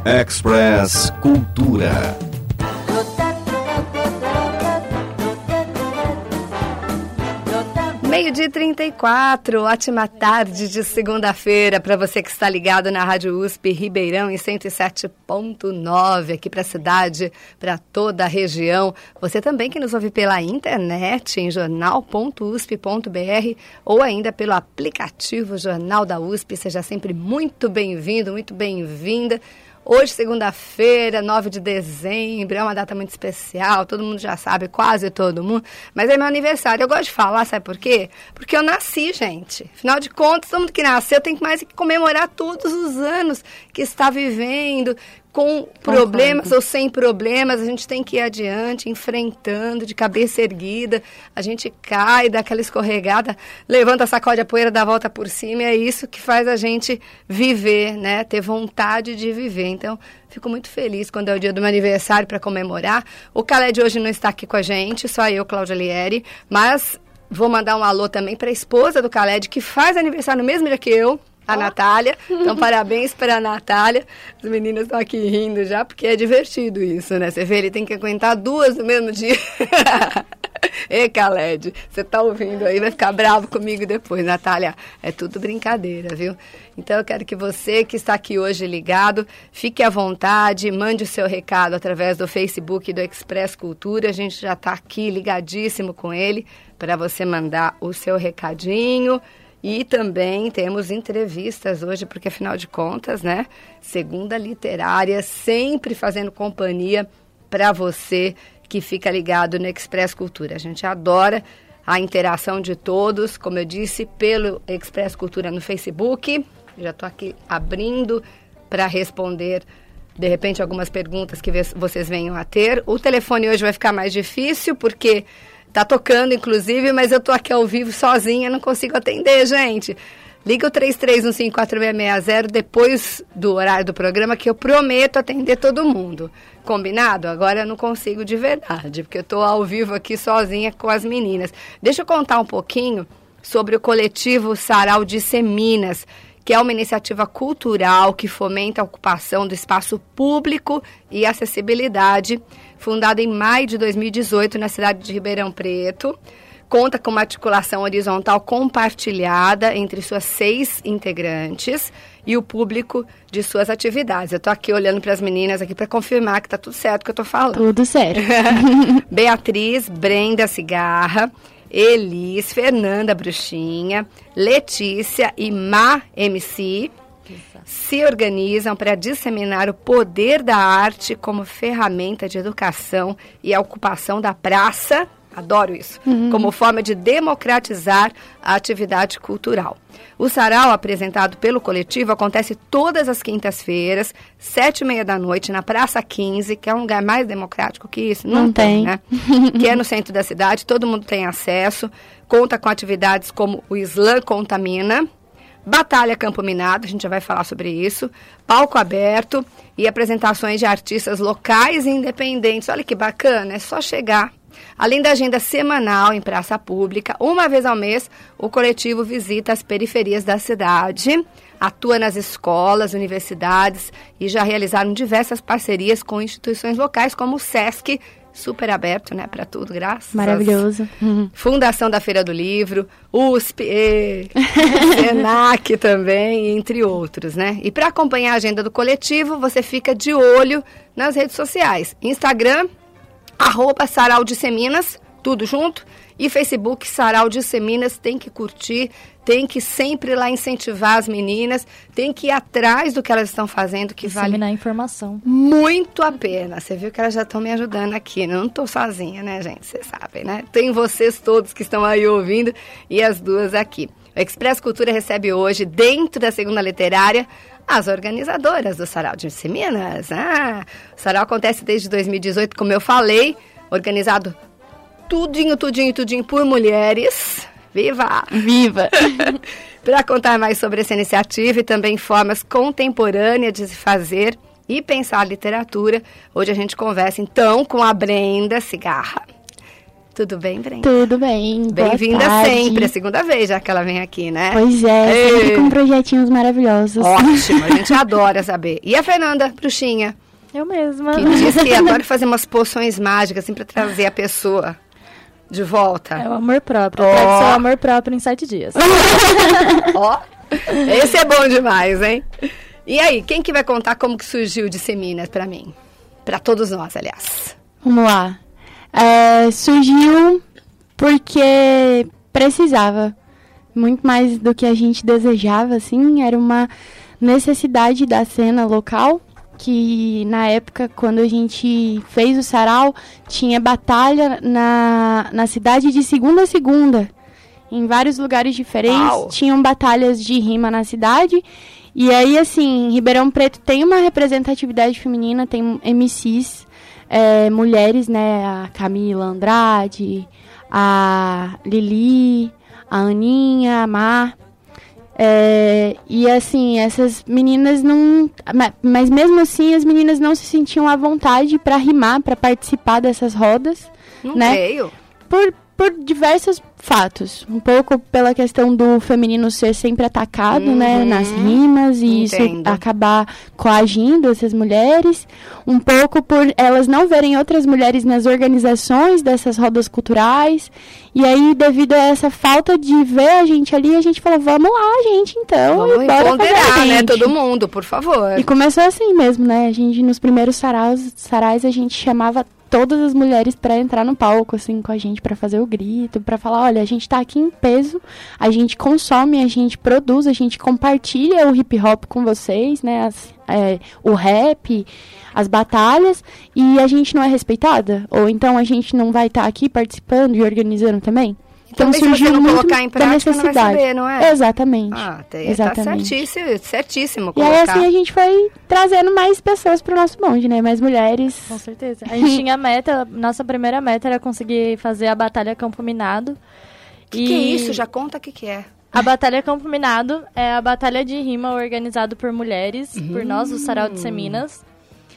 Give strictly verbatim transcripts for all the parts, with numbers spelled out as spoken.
Express Cultura. Meio-dia e trinta e quatro, ótima tarde de segunda-feira para você que está ligado na Rádio U S P Ribeirão em cento e sete ponto nove, aqui para a cidade, para toda a região. Você também que nos ouve pela internet em jornal ponto u s p ponto b r ou ainda pelo aplicativo Jornal da U S P. Seja sempre muito bem-vindo, muito bem-vinda. Hoje, segunda-feira, nove de dezembro, é uma data muito especial, todo mundo já sabe, quase todo mundo, mas é meu aniversário. Eu gosto de falar, sabe por quê? Porque eu nasci, gente. Afinal de contas, todo mundo que nasceu tem mais que comemorar todos os anos que está vivendo, com problemas ou sem problemas, a gente tem que ir adiante, enfrentando, de cabeça erguida, a gente cai, dá aquela escorregada, levanta, sacode a poeira, dá a volta por cima, e é isso que faz a gente viver, né? Ter vontade de viver. Então, fico muito feliz quando é o dia do meu aniversário para comemorar. O Khaled hoje não está aqui com a gente, só eu, Cláudia Lieri, mas vou mandar um alô também para a esposa do Khaled, que faz aniversário no mesmo dia que eu, a oh. Natália. Então, parabéns para a Natália. As meninas estão aqui rindo já, porque é divertido isso, né? Você vê, ele tem que aguentar duas no mesmo dia. Ei, Khaled, você tá ouvindo aí, vai ficar bravo comigo depois. Natália, é tudo brincadeira, viu? Então, eu quero que você que está aqui hoje ligado, fique à vontade, mande o seu recado através do Facebook do Express Cultura. A gente já está aqui ligadíssimo com ele para você mandar o seu recadinho. E também temos entrevistas hoje, porque afinal de contas, né, Segunda Literária, sempre fazendo companhia para você que fica ligado no Express Cultura. A gente adora a interação de todos, como eu disse, pelo Express Cultura no Facebook. Já estou aqui abrindo para responder, de repente, algumas perguntas que vocês venham a ter. O telefone hoje vai ficar mais difícil, porque tá tocando, inclusive, mas eu tô aqui ao vivo sozinha, não consigo atender, gente. Liga o três três um cinco quatro seis seis zero depois do horário do programa, que eu prometo atender todo mundo. Combinado? Agora eu não consigo de verdade, porque eu tô ao vivo aqui sozinha com as meninas. Deixa eu contar um pouquinho sobre o coletivo Sarau de Seminas, que é uma iniciativa cultural que fomenta a ocupação do espaço público e acessibilidade, fundada em maio de dois mil e dezoito na cidade de Ribeirão Preto. Conta com uma articulação horizontal compartilhada entre suas seis integrantes e o público de suas atividades. Eu estou aqui olhando para as meninas aqui para confirmar que está tudo certo o que eu estou falando. Tudo certo. Beatriz, Brenda Cigarra, Elis, Fernanda Bruxinha, Letícia e Má M C se organizam para disseminar o poder da arte como ferramenta de educação e a ocupação da praça, adoro isso, uhum. como forma de democratizar a atividade cultural. O sarau, apresentado pelo coletivo, acontece todas as quintas-feiras, sete e meia da noite, na Praça quinze, que é um lugar mais democrático que isso. Não, Não tem, tem, né? Que é no centro da cidade, todo mundo tem acesso, conta com atividades como o Slam Contamina, Batalha Campo Minado, a gente já vai falar sobre isso, palco aberto e apresentações de artistas locais e independentes. Olha que bacana, é só chegar. Além da agenda semanal em praça pública, uma vez ao mês, o coletivo visita as periferias da cidade, atua nas escolas, universidades e já realizaram diversas parcerias com instituições locais, como o SESC, super aberto, né, para tudo, graças. Maravilhoso. Uhum. Fundação da Feira do Livro, U S P, e, Senac também, entre outros, né? E para acompanhar a agenda do coletivo, você fica de olho nas redes sociais. Instagram, arroba Sarau de Seminas, tudo junto, e Facebook Sarau de Seminas. Tem que curtir, tem que sempre lá incentivar as meninas, tem que ir atrás do que elas estão fazendo, que vale disseminar informação muito a pena. Você viu que elas já estão me ajudando aqui, né? Eu não estou sozinha, né, gente? Vocês sabem, né? Tem vocês todos que estão aí ouvindo e as duas aqui. O Express Cultura recebe hoje, dentro da Segunda Literária, as organizadoras do Sarau de Seminas. Ah, o Sarau acontece desde dois mil e dezoito, como eu falei, organizado tudinho, tudinho, tudinho por mulheres. Viva! Viva! Para contar mais sobre essa iniciativa e também formas contemporâneas de se fazer e pensar a literatura, hoje a gente conversa então com a Brenda Cigarra. Tudo bem, Brenda? Tudo bem, Bem-vinda sempre, é a segunda vez já que ela vem aqui, né? Pois é, Ei. sempre com projetinhos maravilhosos. Ótimo, a gente adora saber. E a Fernanda, bruxinha? Eu mesma. Que diz que adora fazer umas poções mágicas, assim, pra trazer a pessoa de volta. É o amor próprio. Ó. Eu trago seu amor próprio em sete dias. Ó, esse é bom demais, hein? E aí, quem que vai contar como que surgiu o Disseminas pra mim? Pra todos nós, aliás. Vamos lá. É, surgiu porque precisava. Muito mais do que a gente desejava, assim. Era uma necessidade da cena local. Que na época, quando a gente fez o sarau, tinha batalha na, na cidade de segunda a segunda. Em vários lugares diferentes. Uau. Tinham batalhas de rima na cidade. E aí, assim, Ribeirão Preto tem uma representatividade feminina, tem M Cs, é, mulheres, né? A Camila Andrade, a Lili, a Aninha, a Mar. É, e assim, essas meninas não... Mas mesmo assim, as meninas não se sentiam à vontade para rimar, para participar dessas rodas. Não né? creio. Por, por diversos fatos. Um pouco pela questão do feminino ser sempre atacado, Uhum. né, nas rimas, e Entendo. isso acabar coagindo essas mulheres. Um pouco por elas não verem outras mulheres nas organizações dessas rodas culturais. E aí, devido a essa falta de ver a gente ali, a gente falou, vamos lá, gente, então, Vamos e bora fazer a empoderar, né? gente. Todo mundo, por favor. E começou assim mesmo, né? A gente, nos primeiros saraus, sarais, a gente chamava todas as mulheres para entrar no palco, assim, com a gente, para fazer o grito, para falar, olha, a gente tá aqui em peso, a gente consome, a gente produz, a gente compartilha o hip hop com vocês, né? As, é, o rap, as batalhas, e a gente não é respeitada? Ou então a gente não vai estar tá aqui participando e organizando também? Então, se você não muito colocar em da prática, não vai necessidade. saber, não é? Exatamente. Ah, tá, tá Exatamente. certíssimo, certíssimo E colocar. aí, assim, a gente foi trazendo mais pessoas pro nosso bonde, né? Mais mulheres. Com certeza. A gente tinha meta, nossa primeira meta era conseguir fazer a Batalha Campo Minado. O que, que é isso? Já conta o que, que é. A Batalha Campo Minado é a batalha de rima organizada por mulheres, Uhum. por nós, o Sarau de Seminas.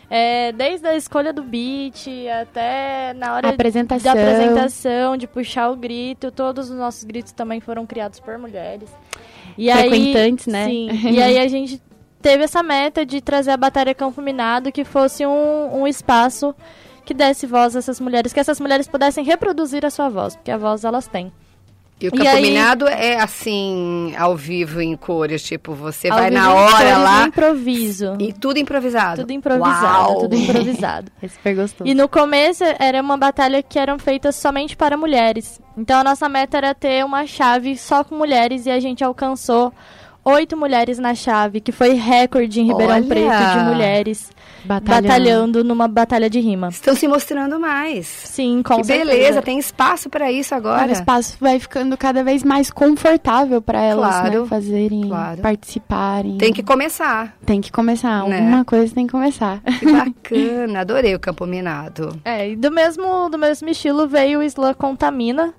É, desde a escolha do beat até na hora Apresentação. da apresentação, de puxar o grito, todos os nossos gritos também foram criados por mulheres. E Frequentantes, aí, né? Sim. E aí a gente teve essa meta de trazer a Batalha Campo Minado, que fosse um, um espaço que desse voz a essas mulheres, que essas mulheres pudessem reproduzir a sua voz, porque a voz elas têm. E o E Campo aí- Minado é assim, ao vivo, em cores, tipo, você Ao vai vivo na em hora cores, no lá improviso. e tudo improvisado. Tudo improvisado, Uau. tudo improvisado. É super gostoso. E no começo era uma batalha que eram feitas somente para mulheres. Então a nossa meta era ter uma chave só com mulheres e a gente alcançou oito mulheres na chave, que foi recorde em Ribeirão Olha! Preto de mulheres Batalhando. batalhando numa batalha de rima. Estão se mostrando mais. Sim, com que certeza. beleza, tem espaço pra isso O agora. espaço vai ficando cada vez mais confortável para elas, Claro, né? Fazerem, claro. participarem. Tem que começar. Tem que começar. Né? Alguma coisa tem que começar. Que bacana, adorei o Campo Minado. É, e do mesmo, do mesmo estilo veio o Slam Contamina,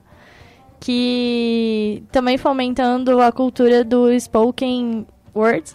que também fomentando a cultura do spoken words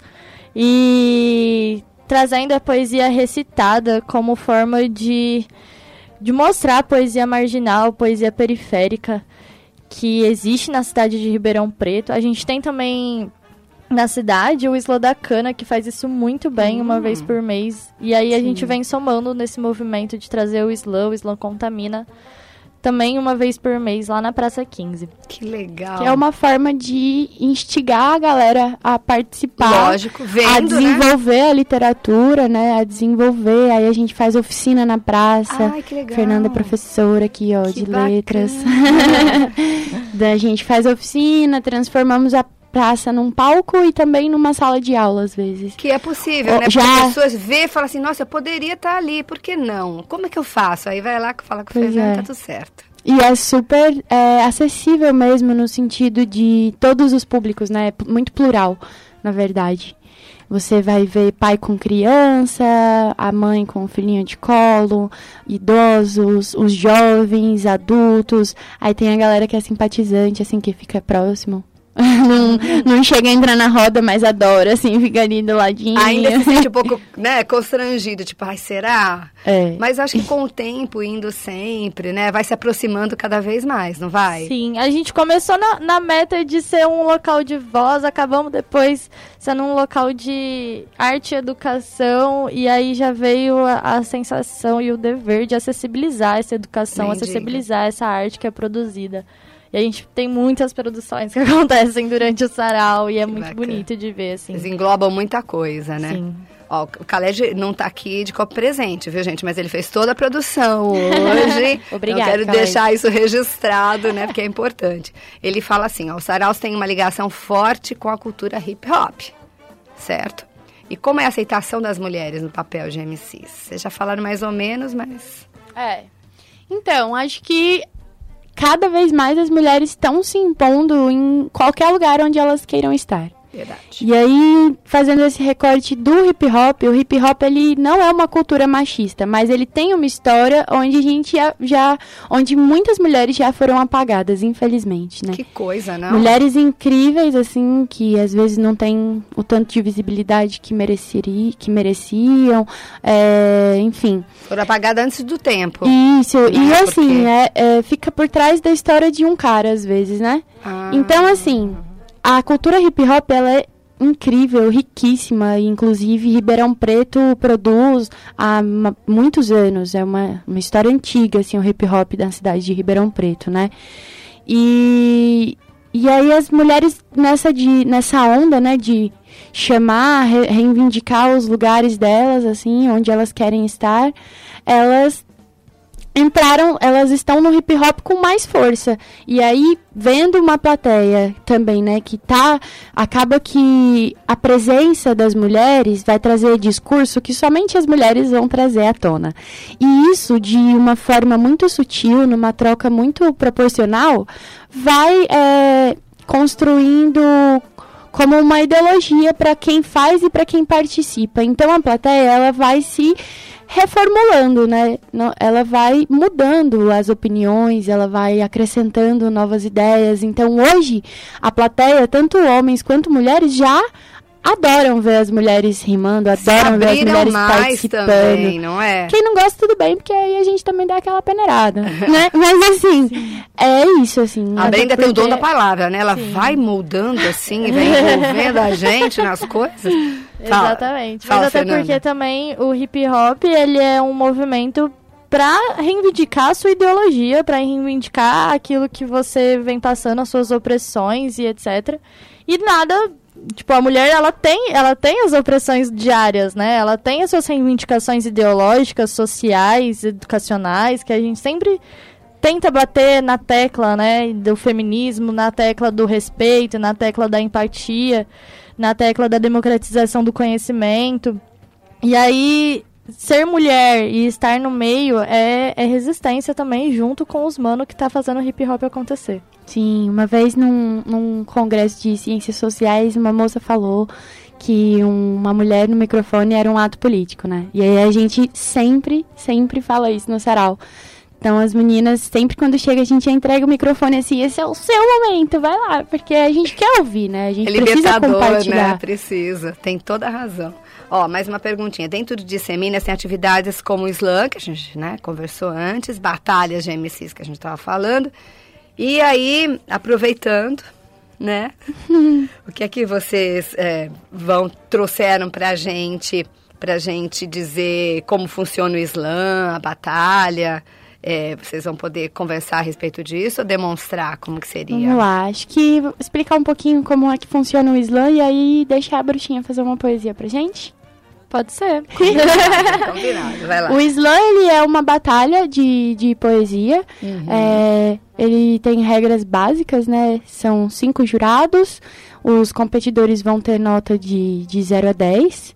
e trazendo a poesia recitada como forma de, de mostrar a poesia marginal, poesia periférica que existe na cidade de Ribeirão Preto. A gente tem também na cidade o Isla da Cana, que faz isso muito bem, Hum. uma vez por mês. E aí a Sim. gente vem somando nesse movimento de trazer o Slam, o Slam Contamina, também uma vez por mês lá na Praça quinze. Que legal. Que é uma forma de instigar a galera a participar. Lógico, A vendo, né? desenvolver a literatura, né? A desenvolver. Aí a gente faz oficina na praça. Ai, que legal. Fernanda é professora aqui, ó, Que de letras. bacana. Daí a gente faz oficina, transformamos a praça num palco e também numa sala de aula, às vezes. Que é possível, Ó, né? já- Porque as pessoas vê e falam assim, nossa, eu poderia estar ali, por que não? Como é que eu faço? Aí vai lá, fala com o Pois Fernando, é. tá tudo certo. E é super é, acessível mesmo, no sentido de todos os públicos, né? É p- muito plural, na verdade. Você vai ver pai com criança, a mãe com o filhinho de colo, idosos, os jovens, adultos. Aí tem a galera que é simpatizante, assim, que fica próximo. não, não chega a entrar na roda, mas adora, assim, fica ali do ladinho. Ainda se sente um pouco, né, constrangido, tipo, ai, será? É. Mas acho que com o tempo, indo sempre, né, vai se aproximando cada vez mais, não vai? Sim, a gente começou na, na meta de ser um local de voz, acabamos depois sendo um local de arte e educação, e aí já veio a, a sensação e o dever de acessibilizar essa educação, Nem acessibilizar diga. essa arte que é produzida. E a gente tem muitas produções que acontecem durante o sarau e é Que muito bacana. bonito de ver, assim. Eles englobam muita coisa, né? Sim. Ó, o Khaled não tá aqui de copo presente, viu, gente? Mas ele fez toda a produção hoje. Obrigada, Eu quero Khaled. deixar isso registrado, né? Porque é importante. Ele fala assim, ó, os saraus têm uma ligação forte com a cultura hip hop, certo? E como é a aceitação das mulheres no papel de M Cs? Vocês já falaram mais ou menos, mas... É. Então, acho que cada vez mais as mulheres estão se impondo em qualquer lugar onde elas queiram estar. Verdade. E aí, fazendo esse recorte do hip hop, o hip hop ele não é uma cultura machista, mas ele tem uma história onde a gente já, já onde muitas mulheres já foram apagadas, infelizmente, né? Que coisa, não? Mulheres incríveis, assim, que às vezes não têm o tanto de visibilidade que, mereceri, que mereciam, é, enfim. Foram apagadas antes do tempo. Isso, né? e assim, Porque... é, é, fica por trás da história de um cara, às vezes, né? Ah. Então, assim, a cultura hip hop, ela é incrível, riquíssima, e inclusive Ribeirão Preto produz há ma- muitos anos, é uma, uma história antiga, assim, o hip hop da cidade de Ribeirão Preto, né? E, e aí as mulheres nessa, de, nessa onda, né, de chamar, re- reivindicar os lugares delas, assim, onde elas querem estar, elas entraram, elas estão no hip hop com mais força. E aí, vendo uma plateia também, né, que tá, acaba que a presença das mulheres vai trazer discurso que somente as mulheres vão trazer à tona. E isso, de uma forma muito sutil, numa troca muito proporcional, vai é, construindo como uma ideologia para quem faz e para quem participa. Então, a plateia, ela vai se reformulando, né? Ela vai mudando as opiniões, ela vai acrescentando novas ideias. Então, hoje, a plateia, tanto homens quanto mulheres, já adoram ver as mulheres rimando, adoram ver as mulheres mais participando. Também, não é? Quem não gosta, tudo bem, porque aí a gente também dá aquela peneirada, né? Mas, assim, sim. é isso, assim. A Brenda porque... tem o dom da palavra, né? Ela Sim. vai moldando, assim, vai envolvendo a gente nas coisas. Fala. Exatamente. Fala, Mas até Fernanda. porque também o hip hop, ele é um movimento para reivindicar a sua ideologia, para reivindicar aquilo que você vem passando, as suas opressões e etcétera. E nada, tipo, a mulher, ela tem, ela tem as opressões diárias, né? Ela tem as suas reivindicações ideológicas, sociais, educacionais, que a gente sempre tenta bater na tecla, né, do feminismo, na tecla do respeito, na tecla da empatia, na tecla da democratização do conhecimento. E aí, ser mulher e estar no meio é, é resistência também, junto com os manos que tá fazendo o hip hop acontecer. Sim, uma vez num, num congresso de ciências sociais, uma moça falou que um, uma mulher no microfone era um ato político, né? E aí a gente sempre, sempre fala isso no sarau. Então, as meninas, sempre quando chega, a gente entrega o microfone assim, esse é o seu momento, vai lá, porque a gente quer ouvir, né? A gente É precisa libertador, compartilhar. né? Precisa, tem toda a razão. Ó, mais uma perguntinha. Dentro de Disseminas tem atividades como o slam, que a gente, né, conversou antes, batalhas de M Cs que a gente estava falando. E aí, aproveitando, né, o que é que vocês é, vão, trouxeram pra gente, pra gente dizer como funciona o slam, a batalha? É, vocês vão poder conversar a respeito disso ou demonstrar como que seria? Vamos lá, acho que vou explicar um pouquinho como é que funciona o slam e aí deixar a bruxinha fazer uma poesia pra gente. Pode ser. Combinado, vai lá. O slam, ele é uma batalha de, de poesia. Uhum. É, ele tem regras básicas, né? São cinco jurados. Os competidores vão ter nota de, de zero a dez.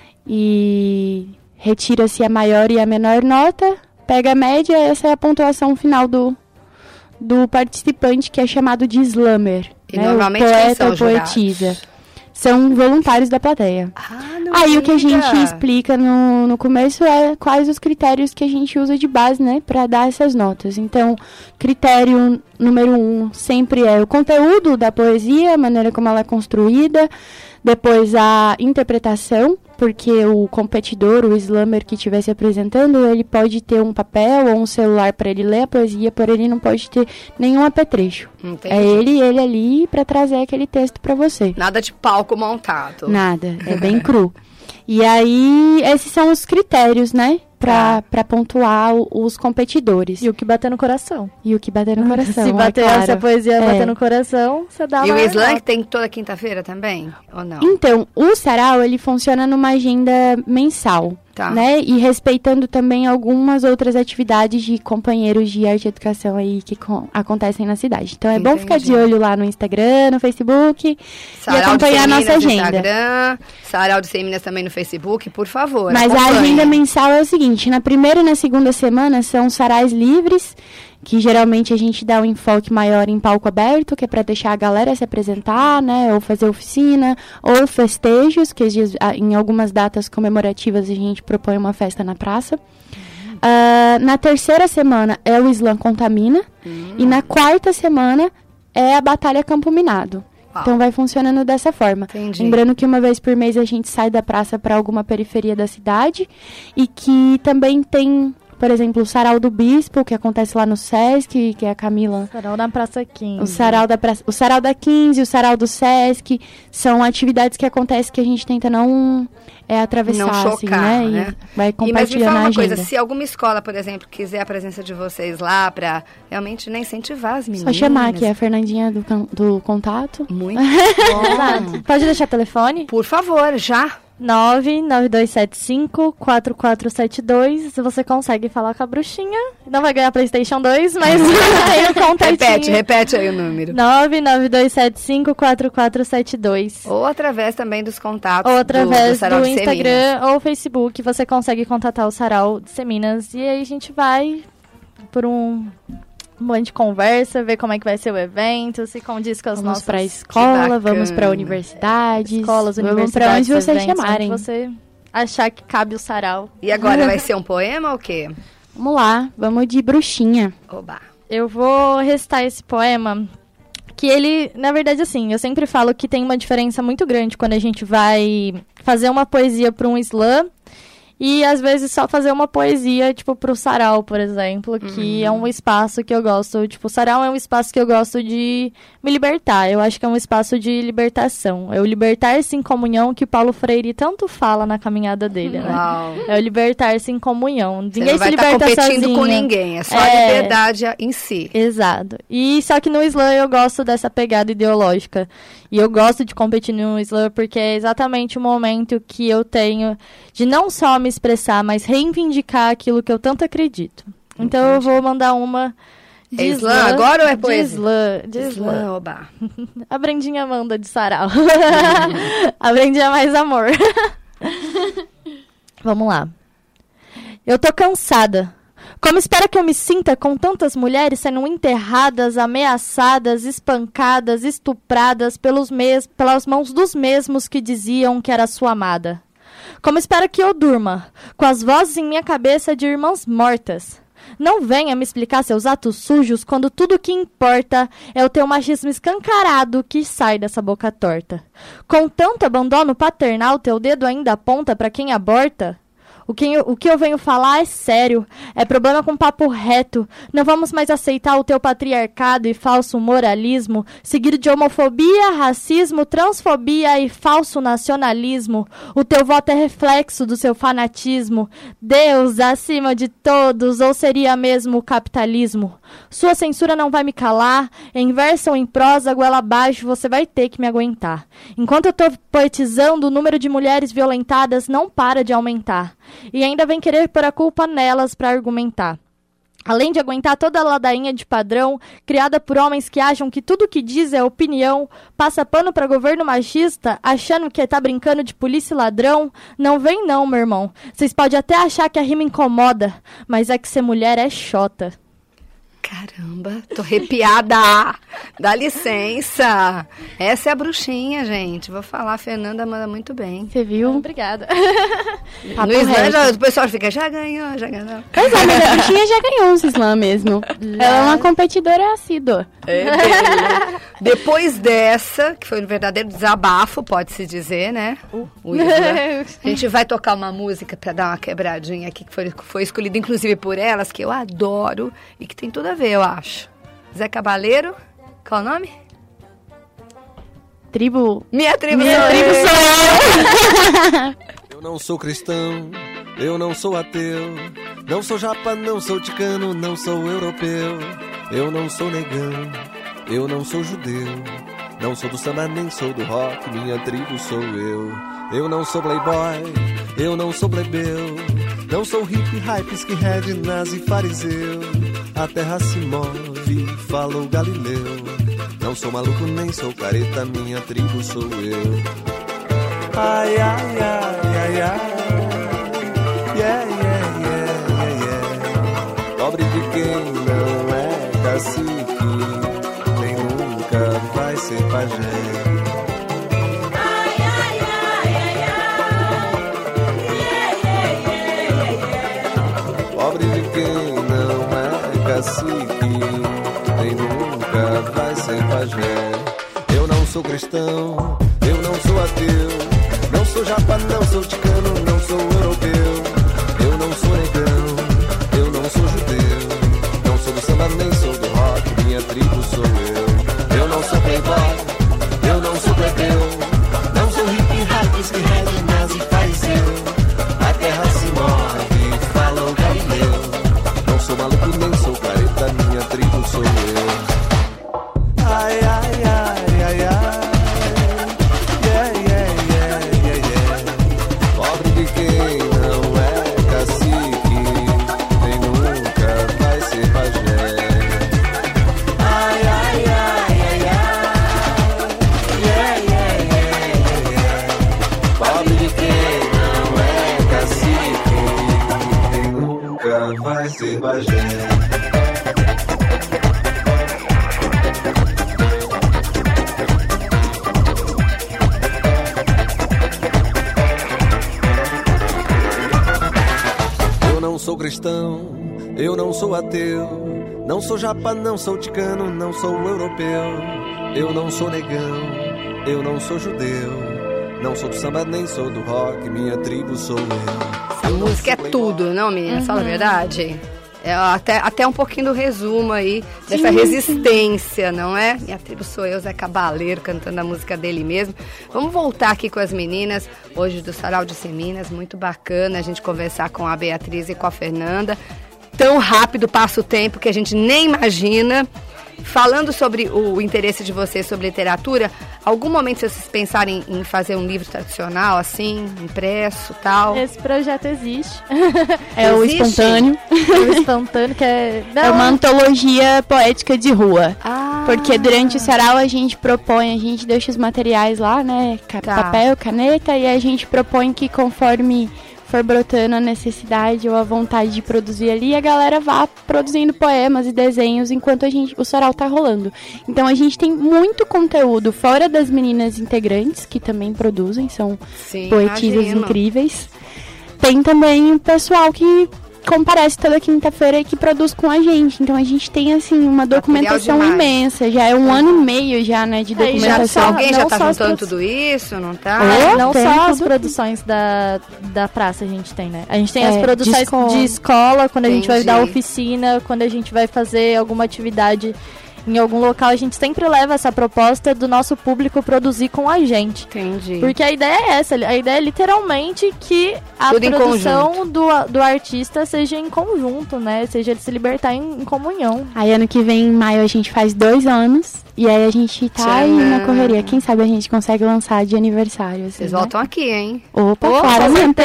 E retira-se a maior e a menor nota. Pega a média, essa é a pontuação final do, do participante, que é chamado de slammer. E né? normalmente o quem poeta são os poetisa. jurados? são voluntários da plateia. Ah, não Aí liga. o que a gente explica no, no começo é quais os critérios que a gente usa de base, né, para dar essas notas. Então, critério número um sempre é o conteúdo da poesia, a maneira como ela é construída, depois a interpretação, porque o competidor, o slammer que estiver se apresentando, ele pode ter um papel ou um celular para ele ler a poesia, porém ele não pode ter nenhum apetrecho. Entendi. É ele ele ali para trazer aquele texto para você. Nada de palco montado. Nada, é bem cru. E aí, esses são os critérios, né? Pra, pra pontuar o, os competidores. E o que bater no coração. E o que bater no coração. Se bater, é claro. se a poesia É. bater no coração, você dá E uma o slam nota. tem toda quinta-feira também? Ou não? Então, o sarau, ele funciona numa agenda mensal. Tá. Né? E respeitando também algumas outras atividades de companheiros de arte e educação aí que com, acontecem na cidade. Então, é bom Entendi. ficar de olho lá no Instagram, no Facebook Sarau e acompanhar a de nossa Seminas no agenda. Instagram, Sarau de Seminas também no Facebook, por favor. Mas a acompanhe. agenda mensal é o seguinte, na primeira e na segunda semana são sarais livres, que geralmente a gente dá um enfoque maior em palco aberto, que é para deixar a galera se apresentar, né, ou fazer oficina, ou festejos, que em algumas datas comemorativas a gente propõe uma festa na praça. Uh, na terceira semana é o Slam Contamina, Hum. e na quarta semana é a Batalha Campo Minado. Uau. Então vai funcionando dessa forma. Entendi. Lembrando que uma vez por mês a gente sai da praça para alguma periferia da cidade e que também tem, por exemplo, o Sarau do Bispo, que acontece lá no Sesc, que é a Camila. Sarau na Praça quinze. O Sarau da praça, o Sarau da quinze, o Sarau do Sesc, são atividades que acontecem que a gente tenta não é, atravessar, Não chocar, assim, né? né? E vai E mas me compartilhando fala a uma agenda. coisa, se alguma escola, por exemplo, quiser a presença de vocês lá para realmente né, incentivar as meninas. Só chamar aqui a Fernandinha do, can- do contato. Muito Exato. bom. Pode deixar telefone? Por favor, já. nove nove dois sete cinco quatro quatro sete dois. Você consegue falar com a bruxinha. Não vai ganhar PlayStation dois, mas tem o contatinho. Repete, repete aí o número. nove nove dois sete cinco quatro quatro sete dois. Ou através também dos contatos Ou do, através do do, Sarau de Seminas. Instagram ou Facebook, você consegue contatar o Sarau de Seminas. E aí a gente vai por um um monte de conversa, ver como é que vai ser o evento, se condiz com as Vamos nossas pra escola, bacana. vamos pra universidades. escolas, vamos universidades, pra onde vocês eventos, chamarem. onde você achar que cabe o Sarau. E agora vai ser um poema ou o quê? Vamos lá, vamos de bruxinha. Oba. Eu vou recitar esse poema, que ele, na verdade, assim, eu sempre falo que tem uma diferença muito grande quando a gente vai fazer uma poesia para um slam e, às vezes, só fazer uma poesia, tipo, pro sarau, por exemplo, que Uhum. é um espaço que eu gosto, tipo, o sarau é um espaço que eu gosto de me libertar, eu acho que é um espaço de libertação, é o libertar-se em comunhão que Paulo Freire tanto fala na caminhada dele, né? Uau. É o libertar-se em comunhão, Você ninguém não vai se estar liberta competindo sozinho. com ninguém, é só a É. liberdade em si. Exato. E só que no slam eu gosto dessa pegada ideológica. E eu gosto de competir no slam porque é exatamente o momento que eu tenho de não só me expressar, mas reivindicar aquilo que eu tanto acredito. Então eu vou mandar uma de É slam agora ou é poesia? De slam. De slam. Slam, oba. A Brandinha manda de sarau. A Brandinha é mais amor. Vamos lá. Eu tô cansada. Como espera que eu me sinta com tantas mulheres sendo enterradas, ameaçadas, espancadas, estupradas pelos mes- pelas mãos dos mesmos que diziam que era sua amada? Como espera que eu durma, com as vozes em minha cabeça de irmãs mortas? Não venha me explicar seus atos sujos quando tudo que importa é o teu machismo escancarado que sai dessa boca torta. Com tanto abandono paternal, teu dedo ainda aponta para quem aborta? O que, eu, o que eu venho falar é sério, é problema com papo reto. Não vamos mais aceitar o teu patriarcado e falso moralismo, seguido de homofobia, racismo, transfobia e falso nacionalismo. O teu voto é reflexo do seu fanatismo. Deus acima de todos, ou seria mesmo o capitalismo? Sua censura não vai me calar, em verso ou em prosa, goela abaixo, você vai ter que me aguentar. Enquanto eu tô poetizando, o número de mulheres violentadas não para de aumentar. E ainda vem querer pôr a culpa nelas para argumentar. Além de aguentar toda a ladainha de padrão, criada por homens que acham que tudo que diz é opinião, passa pano para governo machista, achando que tá brincando de polícia e ladrão, não vem não, meu irmão. Vocês podem até achar que a rima incomoda, mas é que ser mulher é xota. Caramba, tô arrepiada. Dá licença. Essa é a bruxinha, gente. Vou falar, a Fernanda manda muito bem. Você viu? Obrigada. No slam, já, o pessoal fica, já ganhou, já ganhou. Pois é, mas a bruxinha já ganhou uns slam mesmo. Ela é uma competidora assídua. É, bem, depois dessa, que foi um verdadeiro desabafo, pode-se dizer, né? Uh. O Isla, a gente vai tocar uma música pra dar uma quebradinha aqui, que foi, foi escolhida inclusive por elas, que eu adoro e que tem tudo a ver, eu acho. Zé Cabaleiro, qual o nome? Tribo... Minha tribo Minha sou tribo eu. sou eu. Eu não sou cristão, eu não sou ateu, não sou japa, não sou ticano, não sou europeu, eu não sou negão, eu não sou judeu, não sou do samba nem sou do rock, minha tribo sou eu. Eu não sou playboy, eu não sou plebeu, não sou hippie, hype, skinhead, nazi, fariseu, a terra se move, falou Galileu, não sou maluco nem sou careta, minha tribo sou eu. Ai, ai, ai, ai, ai, yeah, yeah, yeah, yeah, yeah. Pobre de quem não é cacique, nem nunca vai ser pajé. Ai, ai, ai, ai, ai, yeah, yeah, yeah, yeah. Pobre de quem não é cacique, nem nunca vai ser pajé. Eu não sou cristão, eu não sou ateu, não sou japa, não sou ticano, não sou europeu, eu não sou negão, eu não sou judeu, não sou do samba nem sou do rock, minha tribo sou eu. Eu não sou playboy, eu não sou plebeu, não sou hippie, hype, skinhead, nazi, fariseu, a terra se move, fala o Galileu, não sou maluco nem sou careta, minha tribo sou eu. Ai, ai, ai, ai, ai. Vai ser Bagé. Eu não sou cristão, eu não sou ateu, não sou japa, não sou ticano, não sou europeu, eu não sou negão, eu não sou judeu, não sou do samba nem sou do rock, minha tribo sou eu. Essa música é tudo, não, menina? Uhum. Fala a verdade. É até, até um pouquinho do resumo aí dessa sim, resistência, sim. Não é? Minha tribo sou eu, Zé Cabaleiro, cantando a música dele mesmo. Vamos voltar aqui com as meninas, hoje do Sarau de Seminas, muito bacana a gente conversar com a Beatriz e com a Fernanda. Tão rápido passa o tempo que a gente nem imagina. Falando sobre o interesse de vocês sobre literatura, algum momento vocês pensarem em fazer um livro tradicional, assim, impresso e tal? Esse projeto existe. É o espontâneo. É o espontâneo, que é... Não. É uma antologia poética de rua. Ah. Porque durante o sarau a gente propõe, a gente deixa os materiais lá, né? Tá. Papel, caneta, e a gente propõe que conforme for brotando a necessidade ou a vontade de produzir ali, a galera vá produzindo poemas e desenhos enquanto a gente, o sarau tá rolando. Então a gente tem muito conteúdo fora das meninas integrantes, que também produzem, são Sim, poetisas imagino. incríveis. Tem também o pessoal que comparece toda quinta-feira e que produz com a gente. Então a gente tem, assim, uma documentação imensa. Já é um uhum. ano e meio já, né, de documentação. Já, só, alguém já tá juntando tudo isso, não tá? Oh, não só as produções da, da praça a gente tem, né? A gente tem é, as produções de escola, de escola quando Entendi. a gente vai dar oficina, quando a gente vai fazer alguma atividade em algum local, a gente sempre leva essa proposta do nosso público produzir com a gente. Entendi. Porque a ideia é essa, a ideia é literalmente que a Tudo produção do, do artista seja em conjunto, né? Seja ele se libertar em, em comunhão. Aí ano que vem, em maio, a gente faz dois anos. E aí a gente tá Tcharam. aí na correria. Quem sabe a gente consegue lançar de aniversário. Assim, Vocês né? voltam aqui, hein? Opa, Opa claramente.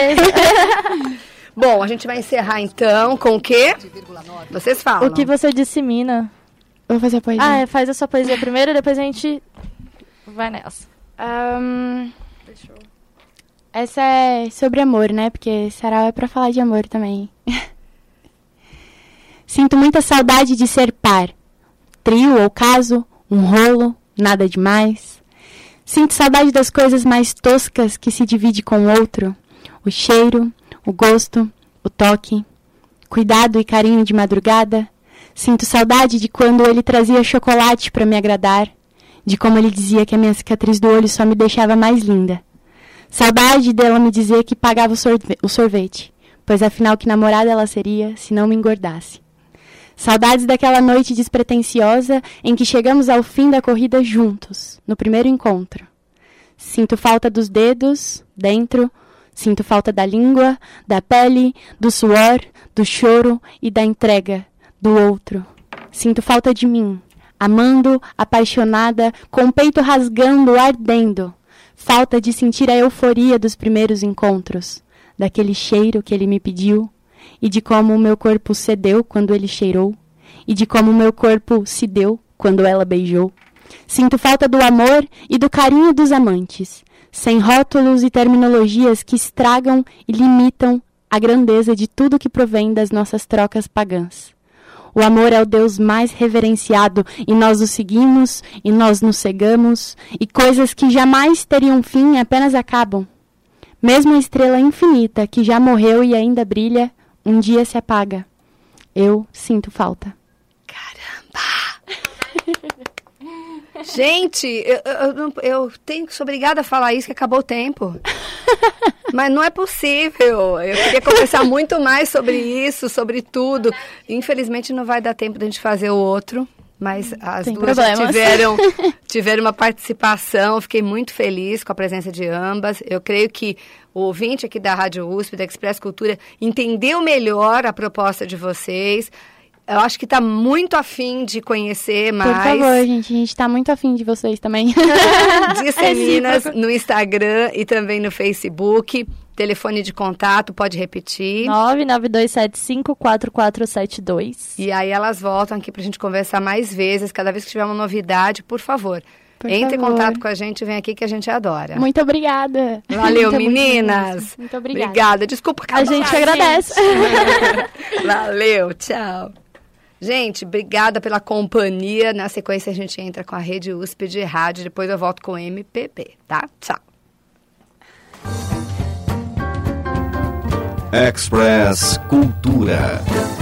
Bom, a gente vai encerrar então com o quê? Vocês falam. O que você dissemina. Eu vou fazer a poesia. Ah, é, faz a sua poesia primeiro e depois a gente vai nessa. Um, essa é sobre amor, né? Porque sarau é pra falar de amor também. Sinto muita saudade de ser par. Trio ou caso, um rolo, nada demais. Sinto saudade das coisas mais toscas que se divide com o outro. O cheiro, o gosto, o toque. Cuidado e carinho de madrugada. Sinto saudade de quando ele trazia chocolate para me agradar. De como ele dizia que a minha cicatriz do olho só me deixava mais linda. Saudade dela me dizer que pagava o, sorve- o sorvete, pois afinal que namorada ela seria se não me engordasse. Saudades daquela noite despretensiosa em que chegamos ao fim da corrida juntos, no primeiro encontro. Sinto falta dos dedos, dentro, sinto falta da língua, da pele, do suor, do choro e da entrega, do outro. Sinto falta de mim, amando, apaixonada, com o peito rasgando, ardendo. Falta de sentir a euforia dos primeiros encontros, daquele cheiro que ele me pediu, e de como o meu corpo cedeu quando ele cheirou, e de como o meu corpo se deu quando ela beijou. Sinto falta do amor e do carinho dos amantes, sem rótulos e terminologias que estragam e limitam a grandeza de tudo que provém das nossas trocas pagãs. O amor é o Deus mais reverenciado, e nós o seguimos, e nós nos cegamos, e coisas que jamais teriam fim apenas acabam. Mesmo a estrela infinita que já morreu e ainda brilha, um dia se apaga. Eu sinto falta. Caramba! Gente, eu, eu, eu tenho que ser obrigada a falar isso, que acabou o tempo. Mas não é possível. Eu queria conversar muito mais sobre isso, sobre tudo. Infelizmente não vai dar tempo de a gente fazer o outro. Mas as Tem duas tiveram, tiveram uma participação. Fiquei muito feliz com a presença de ambas. Eu creio que o ouvinte aqui da Rádio U S P, da Express Cultura, entendeu melhor a proposta de vocês. Eu acho que está muito afim de conhecer mais. Por favor, gente. A gente está muito afim de vocês também. Disseminas no Instagram e também no Facebook. Telefone de contato, pode repetir. nove nove dois sete cinco quatro quatro sete dois. E aí elas voltam aqui pra gente conversar mais vezes. Cada vez que tiver uma novidade, por favor. Por Entre favor. em contato com a gente, vem aqui que a gente adora. Muito obrigada. Valeu, muito, meninas. Muito, muito obrigada. Obrigada. Desculpa, A gente acabar. agradece. Valeu, tchau. Gente, obrigada pela companhia. Na sequência, a gente entra com a Rede U S P de rádio. Depois eu volto com o M P B, tá? Tchau. Express Cultura.